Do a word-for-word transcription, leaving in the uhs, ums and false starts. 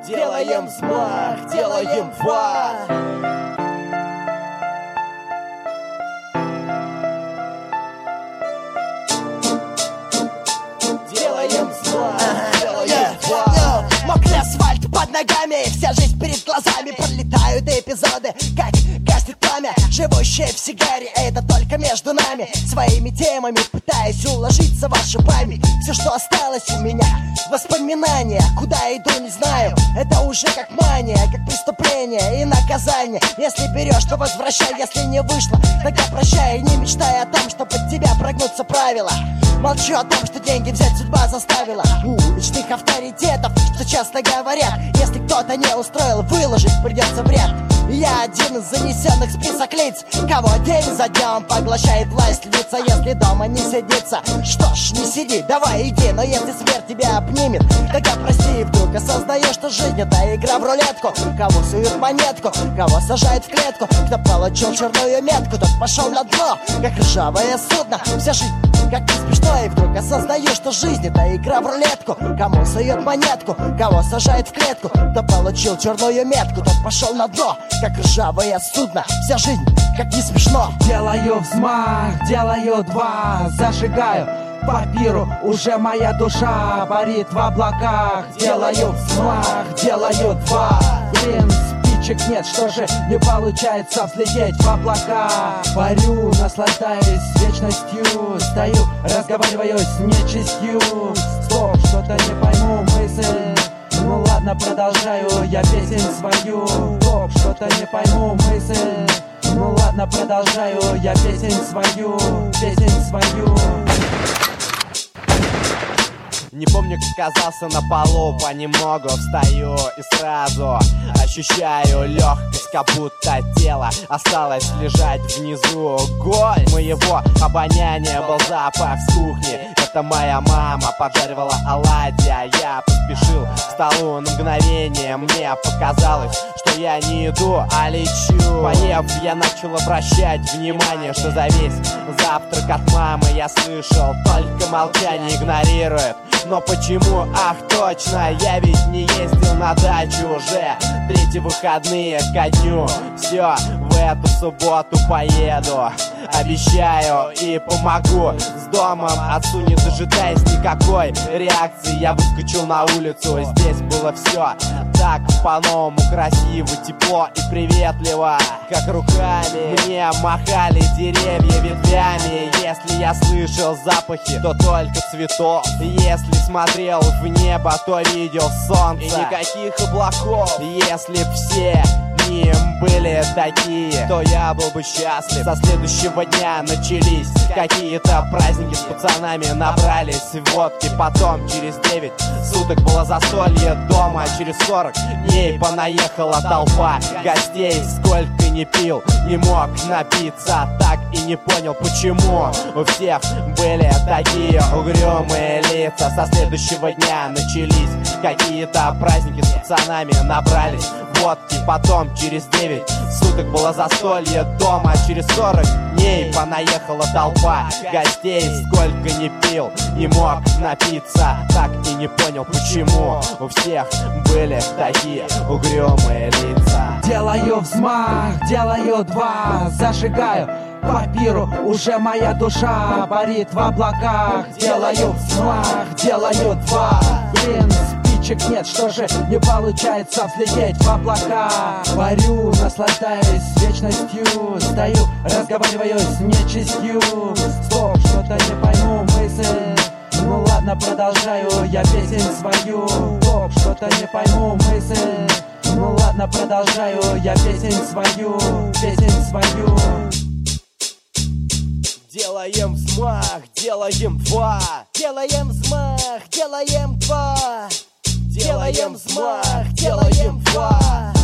делаем взмах, делаем два. Делаем взмах, делаем два. Мокрый асфальт под ногами, вся жизнь перед глазами. Пролетают эпизоды, как гаснет пламя, живущее в сигаре, это только между нами. Своими темами пытаюсь уложиться в вашу память. Все, что осталось у меня, воспоминания. Куда иду, не знаю, это уже как мания, как преступление и наказание. Если берешь, то возвращай, если не вышло, тогда прощай. И не мечтай о том, что под тебя прогнутся правила. Молчу о том, что деньги взять судьба заставила. У уличных авторитетов, что часто говорят, если кто-то не устроил, выложить придется вряд. Я один из занесенных в список лиц, кого день за днем поглощает власть лица. Если дома не сидится, что ж, не сиди, давай иди. Но если смерть тебя обнимет, тогда прости. И вдруг осознаешь, что жизнь это игра в рулетку. Кого суют монетку, кого сажают в клетку. Кто получил черную метку, тот пошел на дно, как ржавое судно. Вся жизнь как не смешно. И вдруг осознаешь, что жизнь это игра в рулетку. Кому суют монетку, кого сажают в клетку. Кто получил черную метку, тот пошел на дно, как ржавое судно. Вся жизнь как не смешно. Делаю взмах, делаю два, зажигаю папиру, уже моя душа парит в облаках. Делаю взмах, делаю два. Блин, спичек нет, что же не получается взлететь в облака. Парю, наслаждаюсь вечностью, стою, разговариваю с нечистью. Стоп, что-то не пойму мысль. Ну ладно, продолжаю я песнь свою. Стоп, что-то не пойму мысль. Ну ладно, продолжаю я песнь свою, песнь свою. Не помню, как оказался на полу, понемногу встаю и сразу ощущаю легкость, как будто тело осталось лежать внизу. Голь моего обоняния был запах с кухни. Это моя мама поджаривала оладьи, а я поспешил к столу на мгновение. Мне показалось, что я не иду, а лечу. Поев, я начал обращать внимание, что за весь завтрак от мамы я слышал только молчание, игнорирует. Но почему? Ах, точно, я ведь не ездил на дачу уже третьи выходные ко дню. Все, в эту субботу поеду, обещаю и помогу с домом. Отцу не дожидаясь никакой реакции, я выскочил на улицу. Здесь было все так по-новому красиво, тепло и приветливо, как руками мне махали деревья ветвями. Если я слышал запахи, то только цветов. Если смотрел в небо, то видел солнце и никаких облаков. Если б все дни были такие, то я был бы счастлив. Со следующего дня начались какие-то праздники, с пацанами набрались водки. Потом через девять суток было застолье дома. Через сорок дней понаехала толпа гостей. Сколько не пил, не мог напиться, так и не понял, почему у всех были такие угрюмые лица. Со следующего дня начались какие-то праздники, с пацанами набрались водки. Потом через девять суток было застолье дома. Через сорок дней понаехала толпа гостей. Сколько не пил, не мог напиться, так и не понял, почему у всех были такие угрюмые лица. Делаю взмах, делаю два, зажигаю папиру, уже моя душа парит в облаках. Делаю взмах, делаю два. Блин, спичек нет, что же не получается взлететь в облака. Парю, наслаждаюсь вечностью, стою, разговариваю с нечистью. Стоп, что-то не пойму мысль. Ну ладно, продолжаю я песнь свою. Стоп, что-то не пойму мысль. Ну ладно, продолжаю я песнь свою, песнь свою. Делаем взмах, делаем два. Делаем взмах, делаем два. Делаем взмах, делаем два.